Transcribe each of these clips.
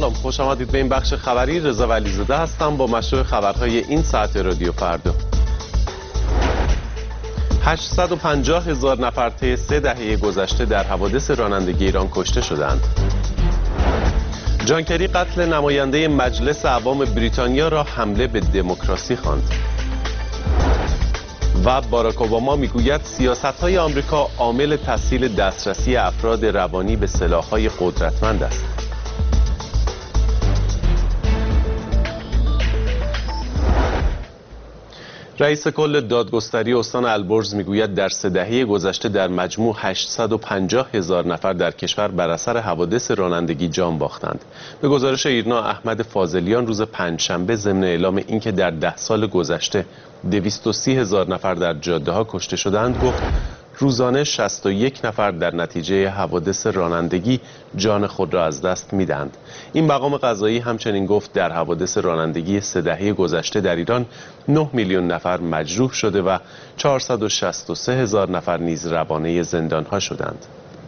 سلام، خوش آمدید به این بخش خبری. رضا ولیزاده هستم با مشروع خبرهای این ساعت رادیو فردا. 850,000 نفر طی 3 دهه گذشته در حوادث رانندگی ایران کشته شدند. جان کری قتل نماینده مجلس عوام بریتانیا را حمله به دموکراسی خواند. و باراک اوباما میگوید سیاست‌های آمریکا عامل تسهیل دسترسی افراد روانی به سلاح‌های قدرتمند است. رئیس کل دادگستری استان البرز میگوید در 3 دهه گذشته در مجموع 850,000 نفر در کشور بر اثر حوادث رانندگی جان باختند. به گزارش ایرنا احمد فاضلیان روز پنجشنبه ضمن اعلام اینکه در 10 سال گذشته 230,000 نفر در جاده‌ها کشته شدند گفت روزانه 61 نفر در نتیجه حوادث رانندگی جان خود را از دست می‌دهند. این مقام قضایی همچنین گفت در حوادث رانندگی 3 دهه گذشته در ایران 9 میلیون نفر مجروح شده و 463,000 نفر نیز روانه زندان‌ها شدند.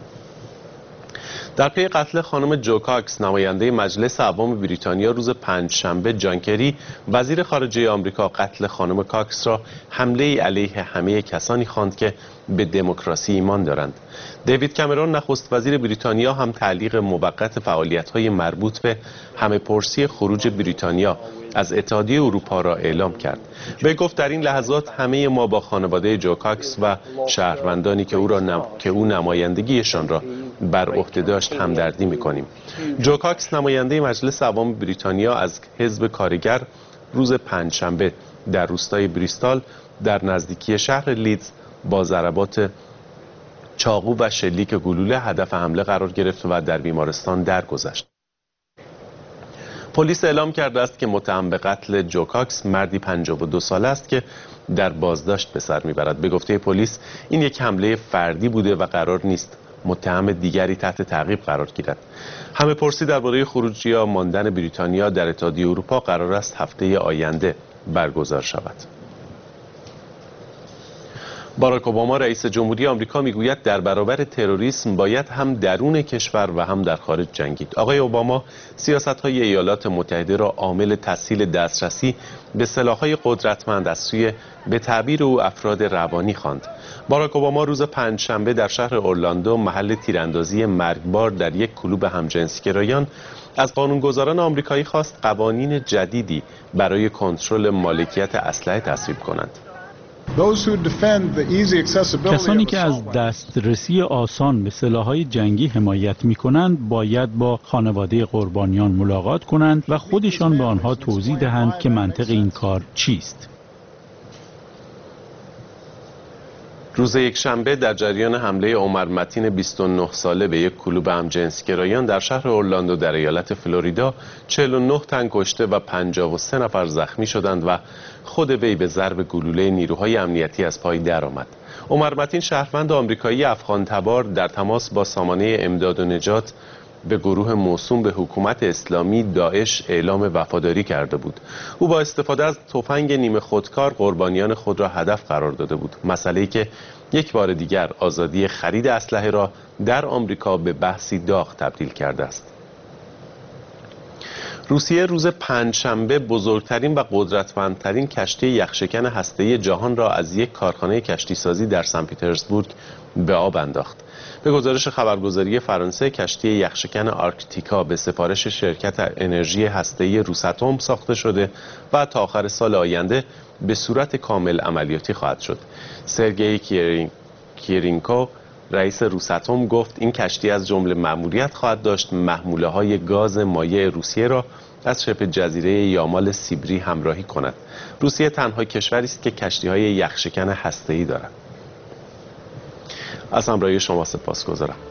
در پی قتل خانم جو کاکس نماینده مجلس عوام بریتانیا روز پنجشنبه، جان کری وزیر خارجه آمریکا قتل خانم کاکس را حمله علیه همه کسانی خواند که به دموکراسی ایمان دارند. دیوید کامرون نخست وزیر بریتانیا هم تعلیق موقت فعالیت‌های مربوط به همه‌پرسی خروج بریتانیا از اتحادیه اروپا را اعلام کرد. وی گفت در این لحظات همه ما با خانواده جو کاکس و شهروندانی که او نمایندگیشان را بر عهده داشت همدردی می‌کنیم. جو کاکس نماینده مجلس عوام بریتانیا از حزب کارگر روز پنجشنبه در روستای بریستال در نزدیکی شهر لیدز با ضربات چاقو و شلیک گلوله هدف حمله قرار گرفت و در بیمارستان درگذشت. پلیس اعلام کرده است که متهم به قتل جو کاکس مردی 52 ساله است که در بازداشت به سر میبرد. به گفته پلیس این یک حمله فردی بوده و قرار نیست متهم دیگری تحت تعقیب قرار گیرد. همه‌پرسی درباره خروج یا ماندن بریتانیا در اتحادیه اروپا قرار است هفته آینده برگزار شود. باراک اوباما رئیس جمهوری آمریکا میگوید در برابر تروریسم باید هم درون کشور و هم در خارج جنگید. آقای اوباما سیاست‌های ایالات متحده را عامل تسهیل دسترسی به سلاح‌های قدرتمند از سوی به تعبیر او افراد روانی خواند. باراک اوباما روز پنجشنبه در شهر اورلاندو محل تیراندازی مرگبار در یک کلوب همجنسگرایان از قانونگذاران آمریکایی خواست قوانین جدیدی برای کنترل مالکیت اسلحه تصویب کنند. کسانی که از دسترسی آسان به سلاح‌های جنگی حمایت می‌کنند باید با خانواده قربانیان ملاقات کنند و خودشان به آنها توضیح دهند که منطق این کار چیست. روز یکشنبه در جریان حمله عمر متین 29 ساله به یک کلوب همجنسگرایان در شهر اورلاندو در ایالت فلوریدا 49 تن کشته و 53 نفر زخمی شدند و خود وی به ضرب گلوله نیروهای امنیتی از پای درآمد. عمر متین شهروند آمریکایی افغان تبار در تماس با سامانه امداد و نجات به گروه موسوم به حکومت اسلامی داعش اعلام وفاداری کرده بود. او با استفاده از تفنگ نیمه خودکار قربانیان خود را هدف قرار داده بود. مسئله‌ای که یک بار دیگر آزادی خرید اسلحه را در آمریکا به بحثی داغ تبدیل کرده است. روسیه روز پنجشنبه بزرگترین و قدرتمندترین کشتی یخشکن هسته‌ای جهان را از یک کارخانه کشتیسازی در سن پترزبورگ به آب انداخت. به گزارش خبرگزاری فرانسه کشتی یخشکن آرکتیکا به سفارش شرکت انرژی هسته‌ای روساتوم ساخته شده و تا آخر سال آینده به صورت کامل عملیاتی خواهد شد. سرگئی کیرینکو رئیس روساتوم گفت این کشتی از جمله مأموریت خواهد داشت محموله‌های گاز مایع روسیه را از شبه جزیره یامال سیبری همراهی کند. روسیه تنها کشوری است که کشتی‌های یخشکن هسته‌ای دارد. از همراهی شما سپاسگزارم.